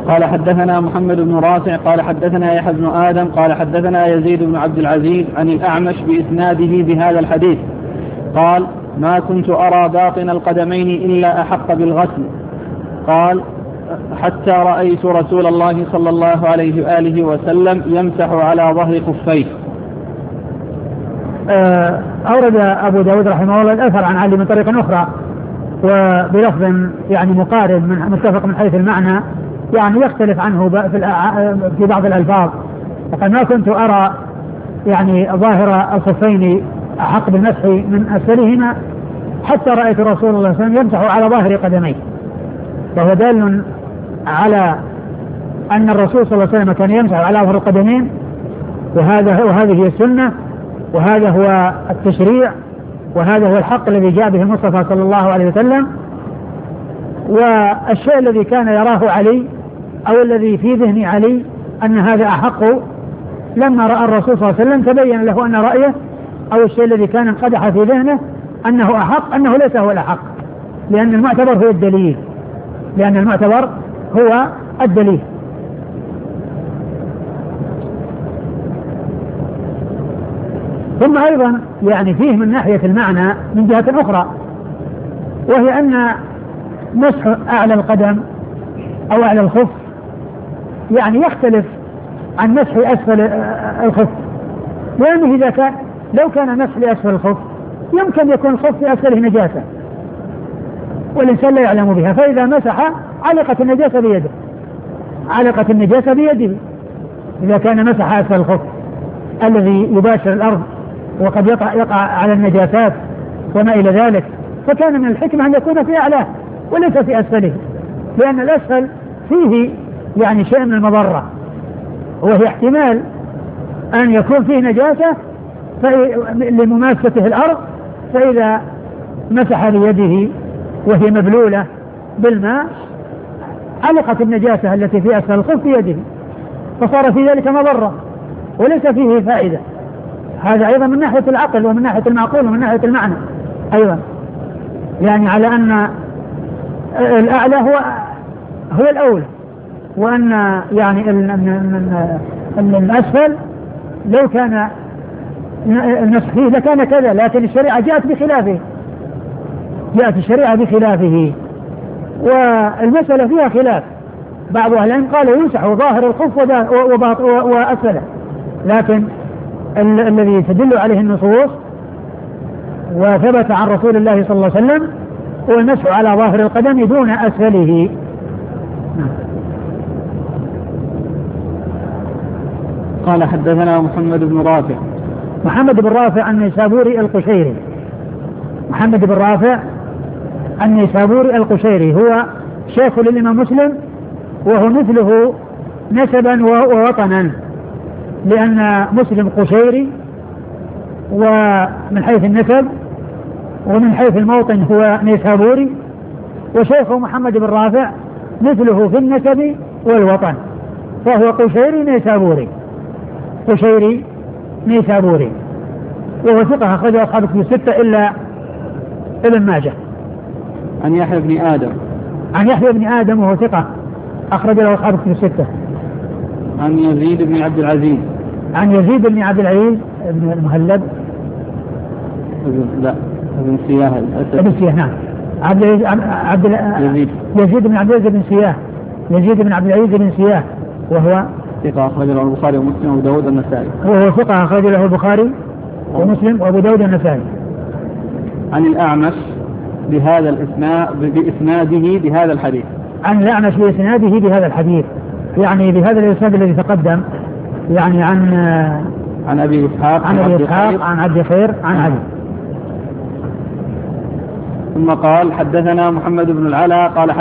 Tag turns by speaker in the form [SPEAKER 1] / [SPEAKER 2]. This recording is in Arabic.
[SPEAKER 1] قال حدثنا محمد بن رافع قال حدثنا يحيى بن آدم قال حدثنا يزيد بن عبد العزيز عن الأعمش بإسناده بهذا الحديث قال ما كنت أرى باطن القدمين إلا أحق بالغسل. قال حتى رأيت رسول الله صلى الله عليه وآله وسلم يمسح على ظهر خفيه.
[SPEAKER 2] أورد أبو داود رحمه الله الأثر عن علي من طريق أخرى وبلفظ يعني مقارب متفق من حيث المعنى، يعني يختلف عنه في بعض الألفاظ. فقال ما كنت أرى يعني ظاهر الخفين أحق بالمسح من أسفلهما حتى رأيت رسول الله صلى الله عليه وسلم يمسح على ظاهر قدميه، وهو دال على أن الرسول صلى الله عليه وسلم كان يمسح على ظهر القدمين، وهذه هي السنة، وهذا هو التشريع، وهذا هو الحق الذي جاء به المصطفى صلى الله عليه وسلم. والشيء الذي كان يراه علي أو الذي في ذهن علي أن هذا أحق، لما رأى الرسول صلى الله عليه وسلم تبين له أن رأيه أو الشيء الذي كان انقدح في ذهنه أنه أحق، أنه ليس هو الأحق، لأن المعتبر هو الدليل، لأن المعتبر هو الدليل. ثم أيضا يعني فيه من ناحية المعنى من جهة أخرى، وهي أن مسح أعلى القدم أو أعلى الخف يعني يختلف عن مسح أسفل الخف، لأنه إذا كان لو كان مسح لأسفل الخف يمكن يكون الخف في أسفله نجاسة والإنسان لا يعلم بها، فإذا مسح علقت النجاسة بيده، علقت النجاسة بيده إذا كان مسح أسفل الخف الذي يباشر الأرض وقد يقع على النجاسات وما إلى ذلك، فكان من الحكمة أن يكون في أعلاه وليس في أسفله، لأن الأسفل فيه يعني شيء من المضرة، وهي احتمال أن يكون فيه نجاسة لمماسته الأرض، فإذا مسح بيده وهي مبلولة بالماء علقت النجاسة التي في أسفل الخف في يده، فصار في ذلك مضرة وليس فيه فائدة. هذا أيضا من ناحية العقل ومن ناحية المعقول ومن ناحية المعنى أيضا، يعني على أن الأعلى هو الأولى، وأن يعني الأسفل لو كان النسخ فيه لكان كذا، لكن الشريعة جاءت بخلافه، جاءت الشريعة بخلافه، والمسألة فيها خلاف. بعض أهل العلم قالوا يمسح ظاهر الخف وأسفله، لكن الذي تدل عليه النصوص وثبت عن رسول الله صلى الله عليه وسلم هو المسح على ظاهر القدم دون أسفله.
[SPEAKER 1] قال حدثنا محمد بن رافع.
[SPEAKER 2] محمد بن رافع النيسابوري القشيري، محمد بن رافع النيسابوري القشيري هو شيخ للإمام مسلم، وهو مثله نسبا ووطنا، لأن مسلم قشيري ومن حيث النسب، ومن حيث الموطن هو نيسابوري، وشيخه محمد بن رافع مثله في النسب والوطن، فهو قشيري نيسابوري، قشيري نيسابوري، وهو ثقة أخرجه أصحاب الكتب الستة إلا ابن ماجه.
[SPEAKER 1] عن يحيى بن آدم.
[SPEAKER 2] عن يحيى بن آدم وهو ثقة أخرج له أصحاب الكتب الستة.
[SPEAKER 1] عن يزيد بن عبد العزيز.
[SPEAKER 2] عن يزيد بن عبد العزيز بن المهلب.
[SPEAKER 1] لا ابن سياه.
[SPEAKER 2] ابن سياه نعم. يزيد بن عبد العزيز بن سياه. يزيد بن عبد العزيز بن سياه وهو
[SPEAKER 1] ثقة أخرج له البخاري ومسلم وأبو داود النسائي.
[SPEAKER 2] وهو ثقة أخرج له البخاري ومسلم وأبو داود النسائي.
[SPEAKER 1] عن الأعمش بهذا بإسناده بهذا الحديث.
[SPEAKER 2] عن الأعمش بإسناده بهذا الحديث، يعني بهذا الإسناد الذي تقدم، يعني عن
[SPEAKER 1] أبي إسحاق
[SPEAKER 2] عن عبد خير عن علي.
[SPEAKER 1] ثم قال حدثنا محمد بن العلاء قال